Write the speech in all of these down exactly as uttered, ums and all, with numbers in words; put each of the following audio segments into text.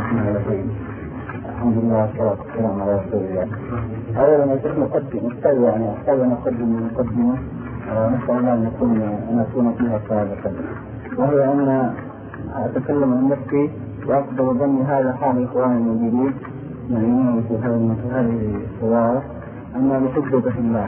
الرحمن الرحيم. الحمد لله والصلاة والسلام على رسول الله. أولا نحن نقدم نحتاج يعني نحتاج أن نقدم مقدمة نسأل الله أن نكون أن أكون فيها صادقا، وهي أن أتكلم عن نفسي وأقدر ظني هذا حال إخواني الموجودين يعني في هذه الصور أن نحبك في الله،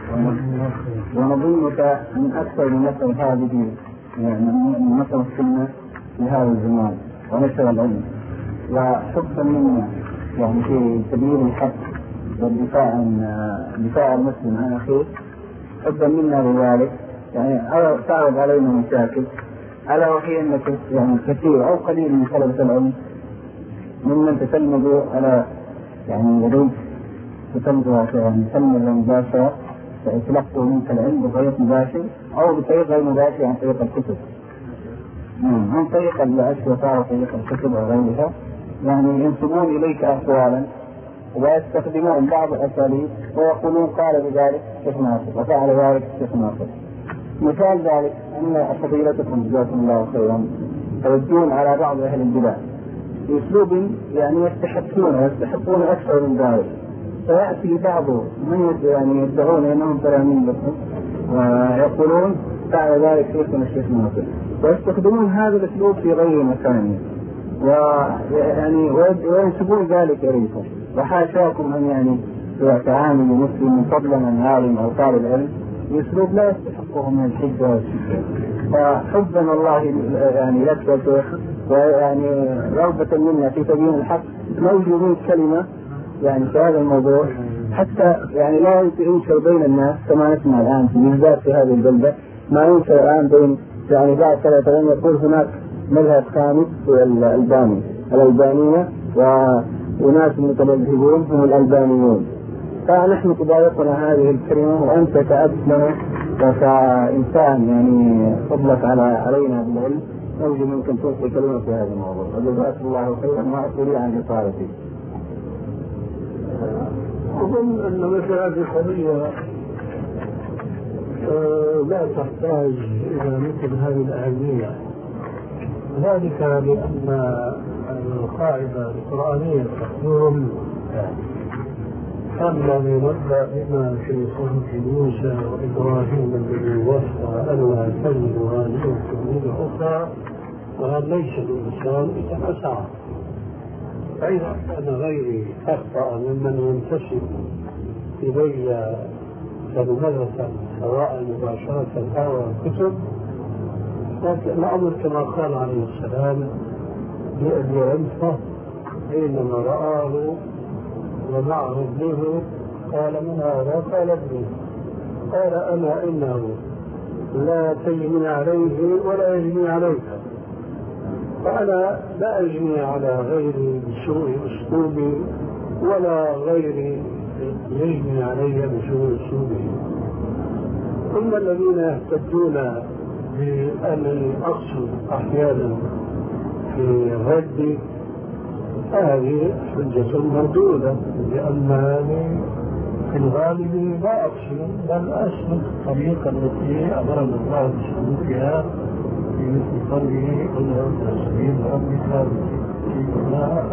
ونظنك من أكثر من مثل هذه يعني من مثل السنة في هذا الزمان ونشر العلم وحبا منا يعني في سبيل الحق والدفاع عن دفاع المسلم عن أخيه، حبا منا لذلك يعني تعرض علينا مشاكل ألا وهي أنك يعني كثير أو قليل من طلبة العلم ممن تتلمذوا على يعني يريد تتلمذوا يعني تلمذ مباشرة فيتلقوا منك العلم بطريق مباشر أو بطريق غير مباشر عن طريق الكتب، عن طريق الأشرطة وطريق الكتب وغيرها، يعني ينسبون إليك أقوالا ويستخدمون بعض الأساليب ويقولون قال بذلك الشيخ ناصر وفعل ذلك الشيخ ناصر. مثال ذلك أن فضيلتكم جزاكم الله خيرا تردون على بعض أهل البدع بأسلوب يعني يستحقون ويستحقون أكثر من ذلك، فيأتي بعض من يعني يدعون أنهم تلاميذ لكم ويقولون فعل ذلك شيخنا الشيخ ناصر، ويستخدمون هذا الأسلوب في غير مكانه ويعني وينسبون ذلك إليكم، وحاشاكم أن يعني تعامل مسلم فضلا عن عالم أو طالب علم بأسلوب لا يستحقه من الحجة والشدة. فحبنا الله يعني لك يا شيخ ويعني رغبة منا في تبيين الحق نرجو منك كلمة يعني في هذا الموضوع حتى يعني لا ينشر بين الناس كما نسمع الآن في بالذات في هذه البلدة ما ينشر الآن بين يعني بعض ثلاثة يقول هناك مذهب خامس هو الألباني الألبانية وناس متمذهبون هم الألبانيون، فنحن تضايقنا هذه الكلمة وأنت كأب لنا وكإنسان يعني فضلك على علينا بالعلم نرجو منك أن تلقي كلمة في هذا الموضوع وجزاك الله خيرا وأعطي عن إطالتي. أظن أن مثل هذه القضية لا تحتاج إلى مثل هذه الأهمية، ذلك لأن القاعدة القرآنية تقول الذي نبدأ بما في صحف موسى وإبراهيم الذي وصى ألا تجد هذه السبيل أخرى وهل ليس الإنسان إذا أسعى، فإذا كان غيري أخطأ ممن ينتسب إلي كلمة سواء مباشرة أو الكتب، لكن الأمر كما قال عليه السلام لأبي عنفة حينما رآه ومعه ابنه قال من هذا؟ قال ابني، قال أنا إنه لا تجني عليه ولا يجني عليك، فأنا لا أجني على غيري بسوء أسلوبي ولا غيري يجني علي بسوء أسلوبه. ثم الذين يهتدون بأنني أقصد أحيانا في ردي هذه حجة مردودة، لأنني في الغالب لا أقصد بل أسلك الطريقة التي أمرنا الله بسلوكها في مثل قوله ادعو إلى سبيل ربك بالحكمة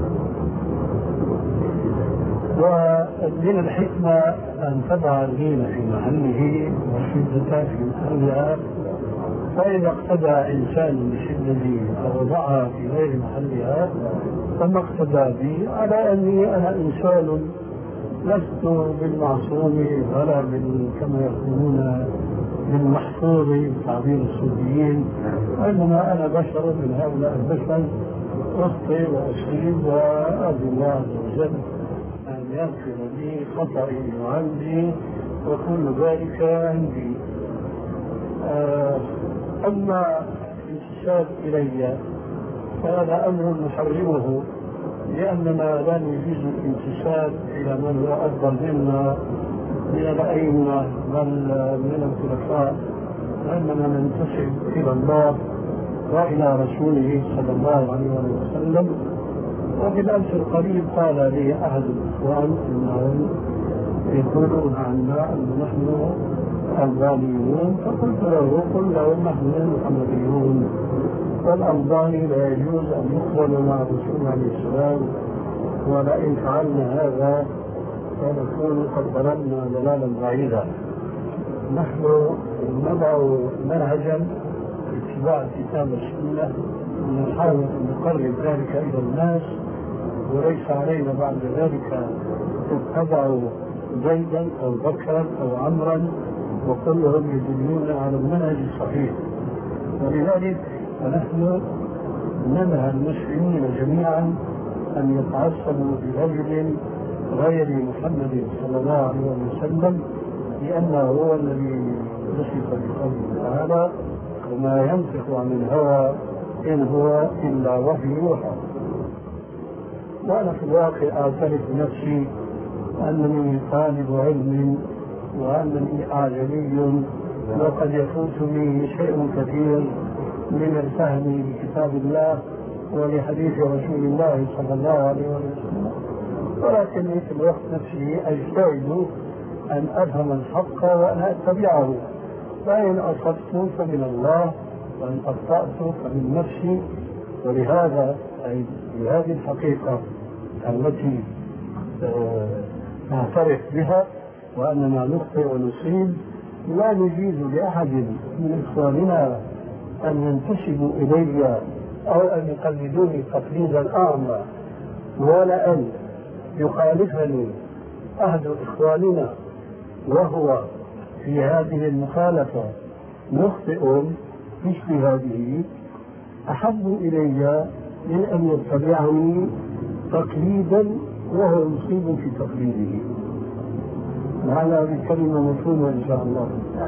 ومن الحكمة أن تضع الدين في محله والشدة في محلها، فإذا اقتدى إنسان بشدته فوضعها في غير محلها فما اقتدى بي على أني أنا إنسان لست بالمعصوم ولا كما يقولون بالمحفوظ تعبير السوريين، وإنما أنا بشر من هؤلاء البشر أخطئ وأصيب وأرجو الله عز وجل أن يغفر لي خطئي وعمدي وكل ذلك عندي. آه أما الانتساب إلي فهذا أمر نحرمه، لأننا لا نجيز الانتساب إلى من هو أفضل منا من الأئمة بل من الخلفاء، وإنما ننتسب إلى الله وإلى رسوله صلى الله عليه وسلم. وفي الأمس القريب قال لي أحد الإخوان أنهم يقولون عنا أن نحن ألبانيون، فقلت له قل لهم نحن محمديون والأرضان لا يجوز أن يقبل مع الرسول عليه السلام، ولئن فعلنا هذا فنكون قد ضللنا ضلالا بعيدا. نحن نضع منهجا اتباع الكتاب والسنة، نحاول أن نقرب ذلك إلى الناس، وليس علينا بعد ذلك تتبعوا زيدا أو بكرا أو عمرا وكلهم يدلون على المنهج الصحيح. ولذلك فنحن ننهى المسلمين جميعا أن يتعصبوا برجل غير محمد صلى الله عليه وسلم، لأنه هو الذي وصف بقوله تعالى: وما ينطق عن الهوى إن هو إلا وحي يوحى. وأنا في الواقع أعترف بنفسي أنني طالب علم وأنني أعجمي، وقد يفوتني شيء كثير من الفهم لكتاب الله ولحديث رسول الله صلى الله عليه وسلم، ولكني في الوقت نفسه أجتهد أن أفهم الحق وأن أتبعه، فإن أصبت فمن الله وإن أخطأت فمن نفسي. ولهذا أي بهذه الحقيقة التي نعترف بها وأننا نخطئ ونصيب، لا نجيز لأحد من إخواننا أن ينتسبوا إلي أو أن يقلدوني تقليدا أعمى، ولا أن يخالفني أحد إخواننا وهو في هذه المخالفة مخطئ مثل هذه، أحب إلي من أن يتبعني تقليدا وهو مصيب في تقليده. معنى بالكلمة مفهومة إن شاء الله.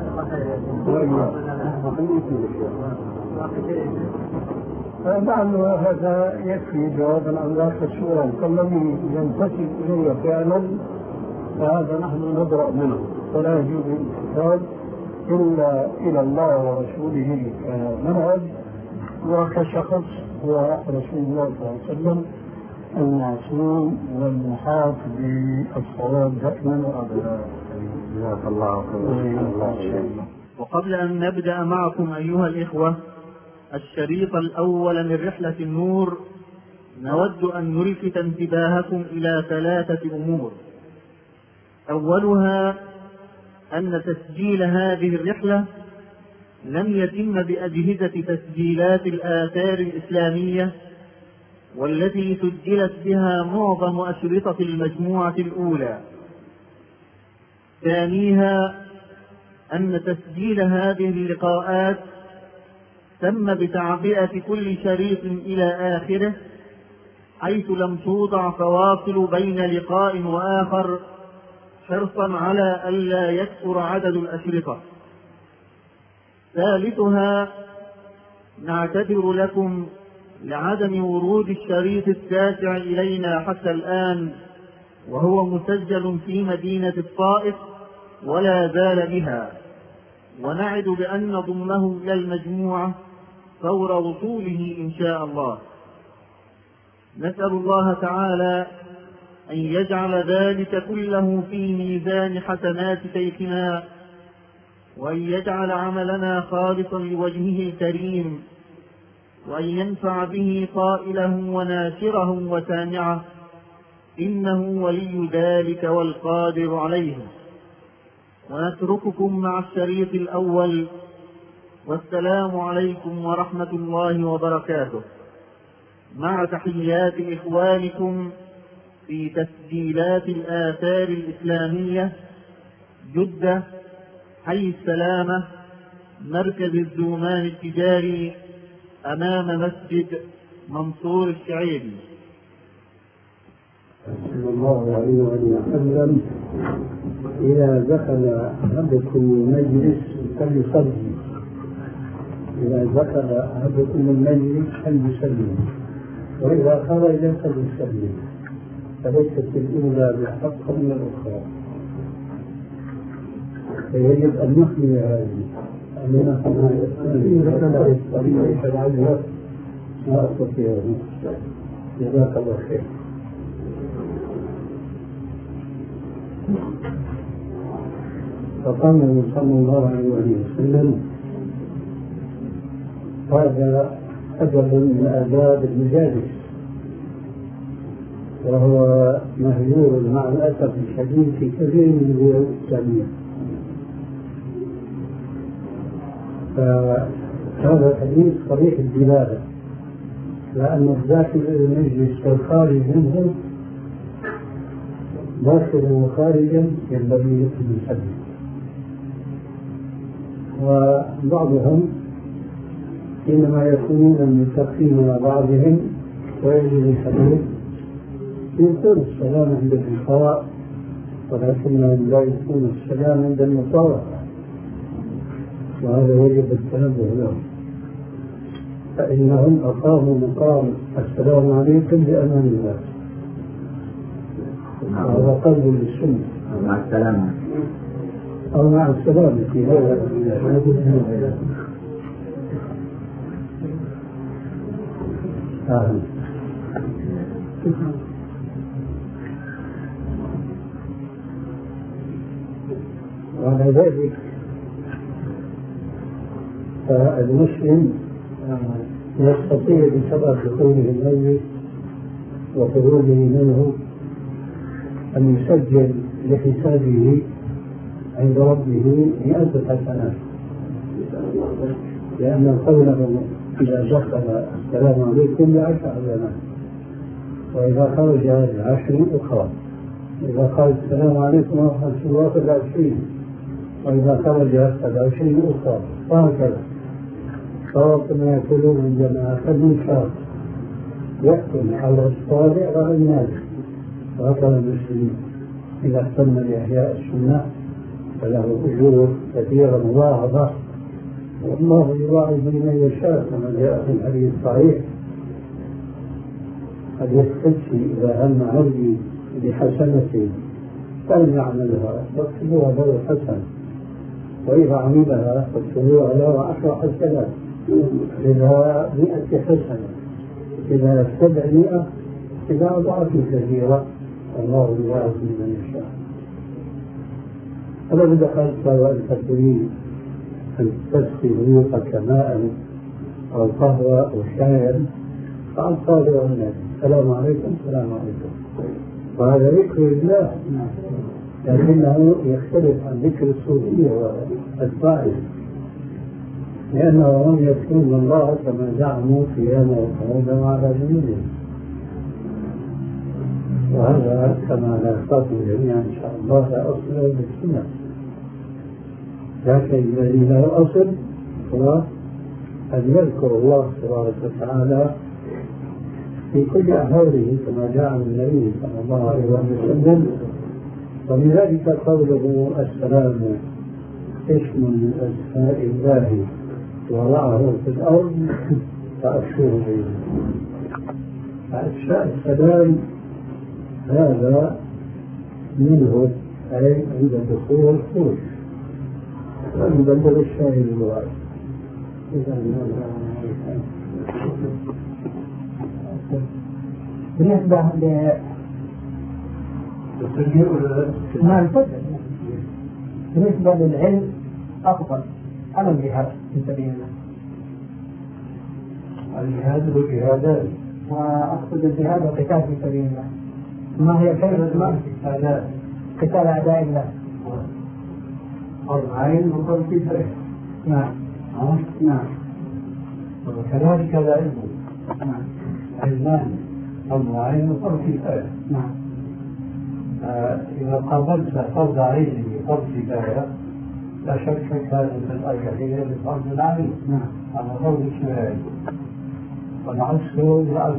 نعم، هذا يكفي جوابا عن ذاك السؤال. فالذي ينتسب إلي فعلا فهذا نحن نبرأ منه، ولا يجوز الانتساب إلا إلى الله ورسوله كمنهج وكشخص هو رسول الله صلى الله عليه وسلم المعصوم والمحاط بالصواب دائما وأبدا. جزاك الله خيرا. وقبل أن نبدأ معكم أيها الإخوة الشريط الأول من رحلة النور، نود أن نلفت انتباهكم إلى ثلاثة أمور. أولها أن تسجيل هذه الرحلة لم يتم بأجهزة تسجيلات الآثار الإسلامية والتي سجلت بها معظم أشرطة المجموعة الأولى. ثانيها أن تسجيل هذه اللقاءات تم بتعبئة كل شريط إلى آخره، حيث لم توضع فواصل بين لقاء وآخر حرصا على ألا يكثر عدد الأشرطة. ثالثها نعتذر لكم لعدم ورود الشريط التاسع إلينا حتى الآن، وهو مسجل في مدينة الطائف ولا زال بها، ونعد بأن نضمه إلى المجموعة فور وصوله إن شاء الله. نسأل الله تعالى أن يجعل ذلك كله في ميزان حسنات شيخنا، وأن يجعل عملنا خالصا لوجهه الكريم، وأن ينفع به قائله وناشره وسامعه، إنه ولي ذلك والقادر عليه. ونترككم مع الشريط الأول، والسلام عليكم ورحمة الله وبركاته، مع تحيات إخوانكم في تسجيلات الآثار الإسلامية، جدة، حي السلامة، مركز الزومان التجاري، أمام مسجد منصور الشعيبي. صلى الله عليه وسلم: إذا دخل أحدكم المجلس فليصلي، إذا دخل أحدكم المجلس فليسلم، وإذا خرج فليسلم، فليست الأولى بحق من الأخرى، فيجب أن نحمي هذه أننا نستطيع الطريق العجلة ما أستطيعه. جزاك الله خير. فقال النبي صلى الله عليه وسلم: هذا أدب من آداب المجالس، وهو مهجور مع الأسف الشديد في كثير من البلاد الإسلامية. فهذا الحديث صريح الدلالة، لأن الداخل إلى المجلس والخارج منه داخلا وخارجا ينبغي يكون الحديث. وبعضهم إنما يكونون متفقين مع بعضهم ويجب الحديث يكون السلام عند اللقاء، ولكنهم لا يكون السلام عند المصالحة، وهذا يجب التنبه لهم، فإنهم أقاموا مقام السلام عليكم بأمان الله، وهذا قلب للسنة مع السلامة أو مع السلامة في هذا آه. وعلى ذلك فالمسلم يستطيع بسبب دخوله الميت وخروجه منه أن يسجل لحسابه عند ربه مئة حسنات، لأن قوله إذا دخل السلام عليكم بعشر حسنات، وإذا خرج بعشر أخرى، إذا قال السلام عليكم ورحمة الله بعشرين، وإذا خرج بعشرين أخرى، وهكذا. فكما يقولون عندما أخذ الشهر يحكم على الصالح وعلى الناس، وهكذا المسلمين إذا اهتم بإحياء السنة فله أجور كثيرة مضاعفة، والله يضاعف من يشاء كما جاء في الحديث الصحيح: قد يستكفي إذا هم عبدي بحسنة فليعملها واكتبوها له حسنة، وإذا عملها فاكتبوها له عشر حسنات، إذا مئة حسنة، إذا سبعمائة، إذا أضعاف كثيرة، الله يضاعف من يشاء. فلو دخلت وأنت تريد أن تسقي ريقك ماء أو قهوة أو شايا فعل صادر الناس: السلام عليكم السلام عليكم، وهذا ذكر الله، لكنه يختلف عن ذكر الصوفية والأتباعه، لأنه هم يذكرون الله كما زعموا قياما وقعودا وعلى جنوبهم، وهذا كما لا يخاطب جميعا إن شاء الله لا أصل له بالسنة، لكن الذي له أصل هو أن يذكر الله تبارك وتعالى في كل أحواله كما جاء عن النبي صلى الله عليه وسلم. ولذلك قوله السلام اسم من أسماء الله وضعه في الأرض فأبشره به. فأفشاء السلام هذا منه أي عند الدخول والخروج، ونبلغ الشاهد الواحد. بالنسبة ل بالنسبة للعلم أفضل أم الجهاد في سبيل الله؟ الجهاد والجهادان، وأقصد الجهاد والقتال في سبيل الله. ما هي كيف ما قتال أعداء الله؟ فرض عين وفرض كفاية. نعم نعم. وكذلك العلم نعم علمان، فرض عين وفرض كفاية. نعم. إذا قابلت فرض عين بفرض كفاية لا شك كانت الأرجحية لفرض العين على فرض كفاية، والعكس بالعكس.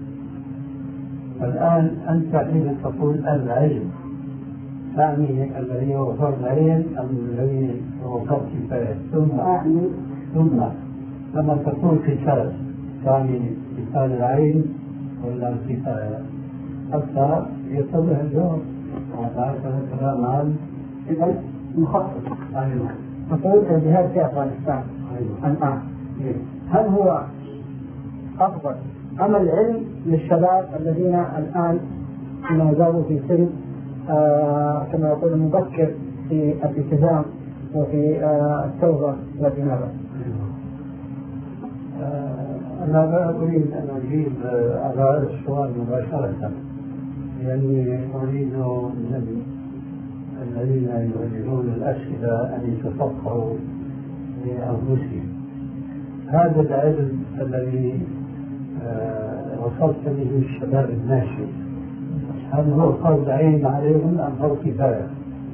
الآن أنت حين تقول العلم تعني الذي هو فرض عين أم الذي هو فرض كفاية؟ ثم ثم لما تقول قتال تعني قتال العين ولا الكفاية؟ حتى يتضح الجواب. وهذا كلام عن إذا مخصص. أيوه. نقول الجهاد في أفغانستان الآن هل هو أفضل أم العلم للشباب الذين الآن ما زالوا في سن آه كما يقول المبكر في الالتزام وفي آه التوبة والإنابة؟ آه أنا لا أريد أن أجيب على هذا السؤال مباشرة، لأني أريد من الذين يوجهون الأسئلة أن يتفقهوا لأنفسهم. هذا العلم الذي وصلت به الشباب الناشئ، هل هو فرض عين عليهم أم فرض كفاية؟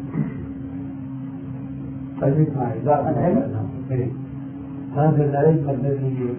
خليك معي. لا، العلم هذا العلم الذي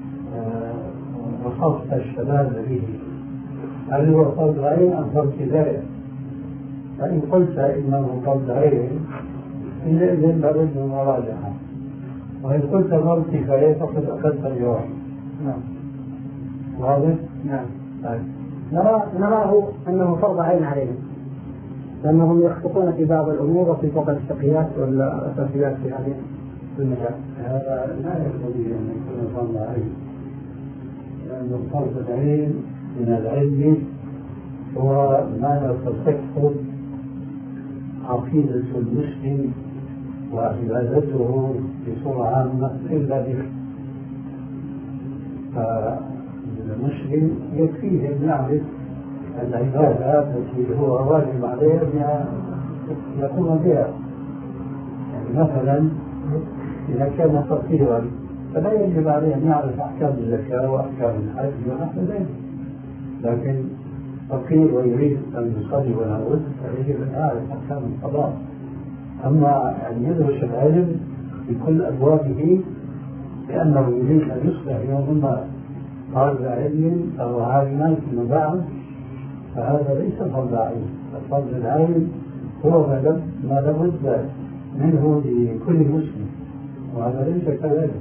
وصفت الشباب به، هل هو فرض عين أم فرض كفاية؟ فإن قلت إنه فرض عين حينئذ لابد من مراجعة، وإن قلت فرض كفاية فقد أخذت الجواب. نعم. واضح؟ نعم. طيب. نرى نراه أنه فرض عين عليهم، لأنهم يخطئون في بعض الأمور وفي بعض الشقيات والأساسيات في هذه المجال. هذا لا يقتضي أن يكون فرض عين، لأن فرض العين من العلم هو ما لا تصح عقيدة المسلم وعبادته بصورة عامة إلا به. فالمسلم يكفيه أن يعرف العبادة التي هو واجب عليه أن يقوم بها. يعني مثلا إذا كان فقيرا فلا يجب عليه أن يعرف أحكام الزكاة وأحكام الحج ونحو ذلك، لكن فقير ويريد أن يصلي ولا بد فيجب أن يعرف أحكام الصلاة. أما أن يدرس العلم بكل أبوابه لأنه يريد أن يصبح يوم ما طالب علم أو عالما فيما بعد، فهذا ليس فرض عين. فرض العين هو ما لابد منه لكل مسلم، وهذا ليس كذلك.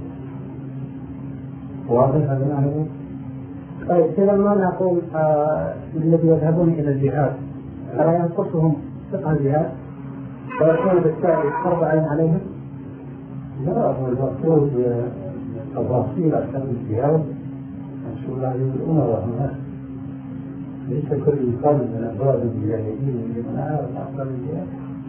واضح هذا المعنى؟ طيب إذا ما نقول آه الذي يذهبون إلى الجهاد ألا ينقصهم فقه الجهاد ويكون بالتالي فرض عين عليهم؟ لا، هو المقصود تفاصيل أحكام الجهاد مسؤول عليه الأمراء هناك، ليس كل فرد من أفراد المجاهدين يجب أن يعرف أحكام الجهاد،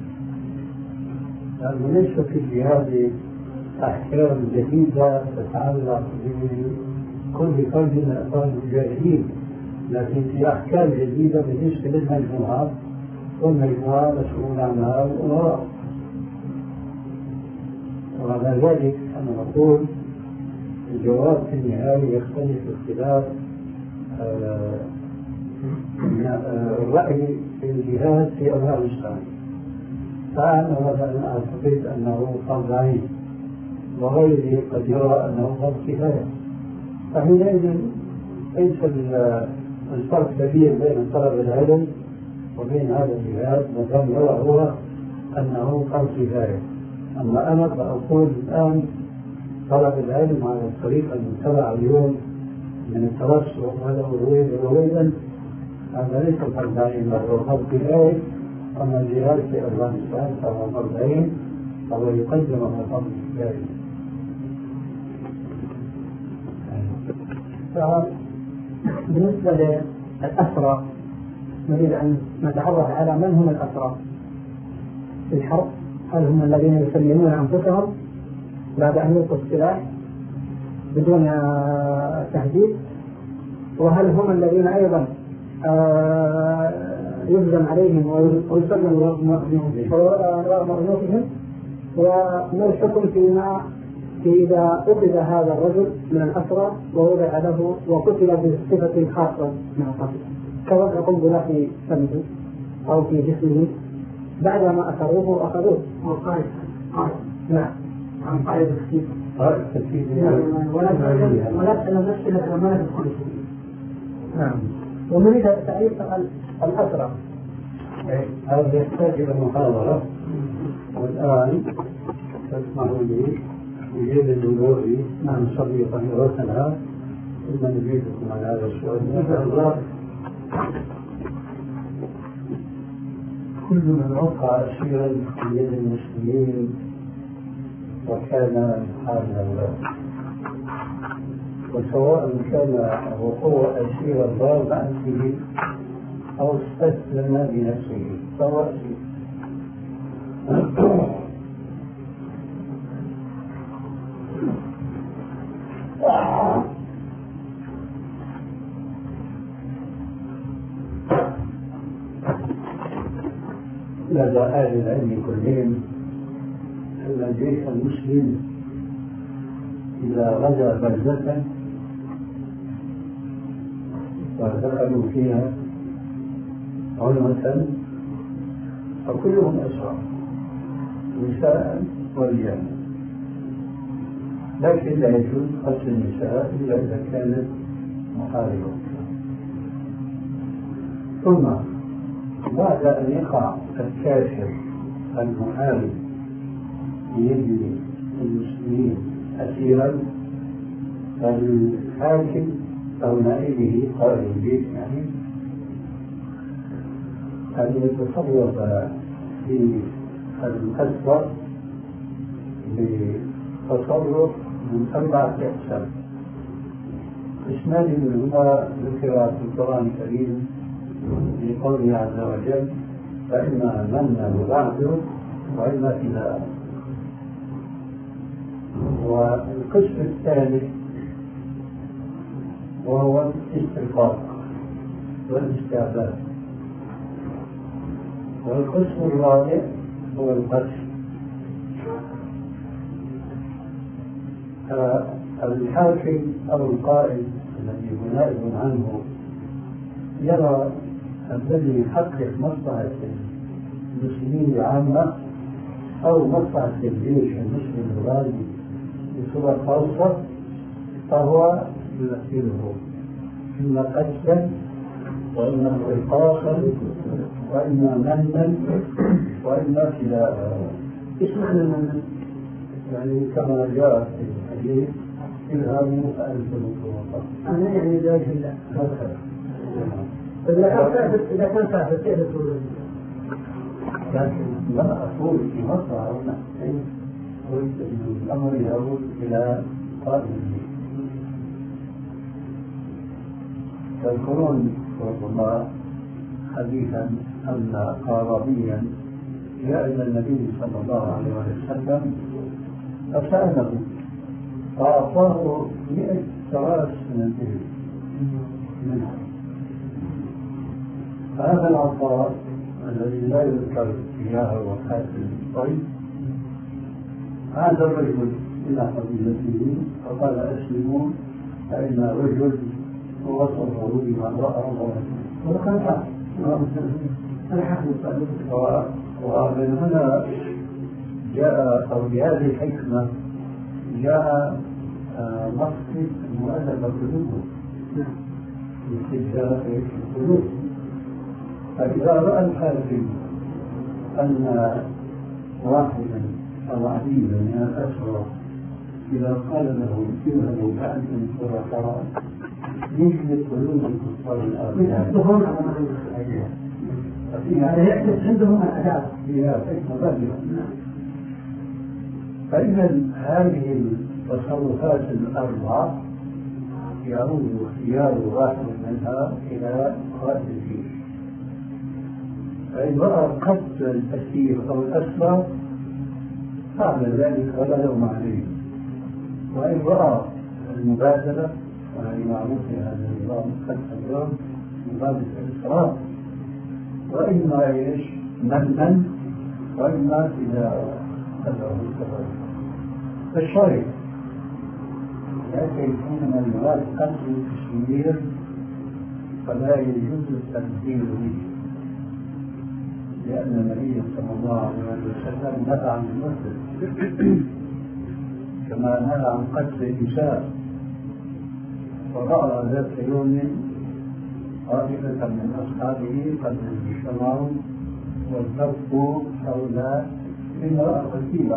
لأنه ليس في الجهاد أحكام جديدة تتعلق بكل فرد من أفراد المجاهدين، لكن في أحكام جديدة بالنسبة للمجموعات، والمجموعة مسؤول عنها الأمراء. وعلى ذلك أنا نقول الجواب في النهاية يختلف اختلاف آه الرأي في الجهاد في أفغانستان. فأنا مثلا أعتقد أنه فرض عين، وغيري قد يرى أنه فرض كفاية. فحينئذ ليس الفرق كبير بين طلب العلم وبين هذا الجهاد، ما دام يرى هو أنه فرض كفاية. أما أنا فأقول الآن طلب العلم على الطريقة المتبعة اليوم من الترسخ وهذا رويدا، هذا ليس فرض عين بل هو فرض كفاية. أما الجهاد في أفغانستان فهو فرض عين، فهو يقدم على فرض كفاية. بالنسبة للأسرى نريد أن نتعرف على من هم الأسرى في الحرب. هل هم الذين يسلمون أنفسهم بعد أن يلقوا السلاح بدون تهديد؟ وهل هم الذين أيضا يهجم عليهم ويسلم مأمورهم؟ وما الحكم فيما في إذا أخذ هذا الرجل من الأسرى ووضع له وقتل بصفة خاصة مع قتل كوضع قنبلة في فمه أو في جسمه بعدما أسروه وأخذوه؟ وقائد قائد نعم عن قائد السيف قائد السيف ولا نمثل أمانة كل شيء. نعم. ونريد تعريف الأسرى. هذا يحتاج إلى محاضرة، والآن تسمحوا لي يجيب الجمهوري عن صديق رأسنا ثم نجيبكم على هذا السؤال إن شاء الله. كل من وقع أسيرا في يد المسلمين وكان حاملا، وسواء كان وقوع أسير ضار بأنفه أو استسلم بنفسه فهو أسير. لدى أهل العلم كلهم أن الجيش المسلم إذا غزا بلدة ودخلوا فيها عنوة فكلهم أسرى نساء ورجالا، لكن لا يجوز قتل النساء إلا إذا كانت محاربة. ثم بعد أن يقع الكافر المحارب بيد المسلمين أسيرا، فالحاكم أو نائبه قائد البيت يعني أن يتصرف في الأسرى بتصرف من أربعة أقسام. قسمان منهما ذكر في القرآن الكريم لقوله عز وجل: فإما من بعده وإما فداء. والقسم الثالث وهو الاسترقاق والاستعباد. والقسم الرابع هو القتل. الحاكم أو القائد الذي هو نائب عنه يرى الذي يحقق مصلحة المسلمين عامة أو مصلحة الجيش المسلم الغالي بصورة خاصة، فهو يمثله إما قتلا وإما إرقاقا وإما منا وإما فداء. إيش معنى المن؟ يعني كما جاء في الحديث: اذهبوا فأنتم الطرقاء. أنا يعني ذلك الله. إذا كان كافر كيف تقول؟ لكن لا أقول في مصر هنا، قلت إن الأمر يعود إلى قائد البيت. تذكرون ربما حديثا أن أعرابيا جاء إلى النبي صلى الله عليه وسلم فسأله فأعطاه مئة فراس من الإبل منها. فهذا العطاء الذي لا يذكر إياه وفاة الطيب، هذا الرجل إلى قبيلته فقال: أسلموا فإن الرجل وصفه بما رأى وكان صح. ومن هنا جاء أو بهذه الحكمة جاء مقصد مؤلفة قلوبهم لاستجابة القلوب. فإذا رأى الحاكم أن واحدا أو عديدا من الأسرى إذا قال له: اذهبوا فأنتم الطرقاء، يجلب قلوب الكفار الآخرين. هذا يحدث عندهم الأداء. فإذا هذه التصرفات الأربعة يعود اختيار واحد منها إلى قائد الجيش. فإن رأى قتل الأسير أو الأسرى فعل ذلك ولا لوم عليه، وإن رأى المبادلة وهي معروف في هذا النظام قتل اليوم مبادلة الإسراف، وإما إيش منا وإما إذا أدعه الكفر. فالشرع لكن حينما يراد قتل التشمير فلا يجوز التنزيل به، لأن النبي صلى الله عليه وسلم نهى عن المسلم كما نهى عن قتل النساء. ورأى ذات يوم طائفة من أصحابه قد اجتمعوا والتفوا حول امرأة قتيلة،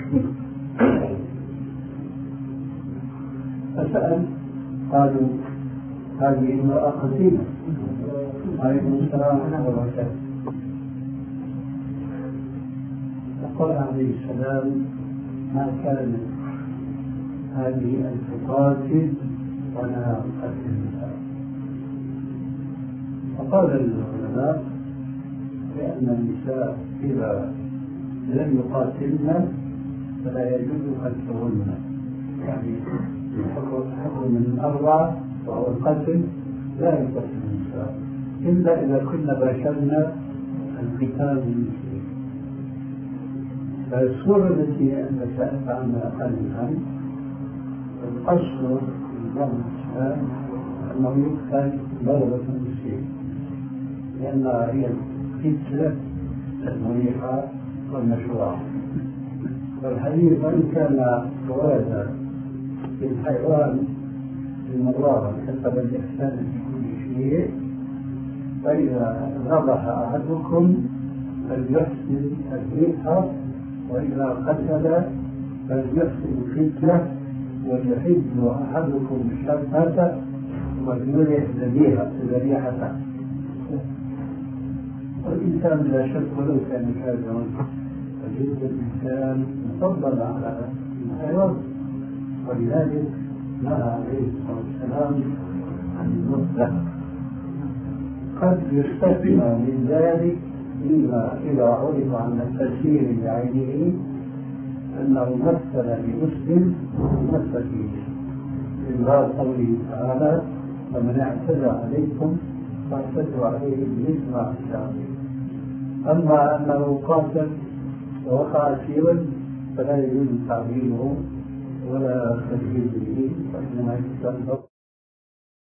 فسأل قالوا: هذه امرأة قتيلة. عليكم السلام ورحمة الله وبركاته. فقال عليه السلام: ما كان هذه أن تقاتل ولا قتل النساء. فقال العلماء بأن النساء إذا لم يقاتلن فلا يجوز قتلهن، يعني حكم من الأربعة وهو القتل لا يقتل النساء إلا إذا كنا باشرنا القتال المسلم. فالصورة التي أنت سألت عنها آنفا الأصل في نظام الإسلام أنه يدخل ضربة المسيح لأنها هي الفتنة المريحة والمشروعة. والحديث وإن كان واردا في الحيوان المضاهر حسب الإحسان في كل شيء، فإذا ذبح أحدكم فليحسن الذبح، وإذا قتل فليحسن القتلة، وليحد أحدكم الشفة وليرح ذبيحته. والإنسان لا شك ولو كان كافرا فجزء الإنسان مفضل على الحيوان، ولذلك نهى عليه الصلاة والسلام عن المثلة. قد يستثنى من ذلك إلا إذا عرف عن التفسير بعينه أنه مثل بمسلم مثل فيه إنزال قوله تعالى: فمن اعتدى عليكم فاعتدوا عليه بمثل ما اعتدى عليكم. أما أنه قاتل ووقع أسيرا فلا يجوز تعبيره ولا تجهيزه، فإنما يستنبط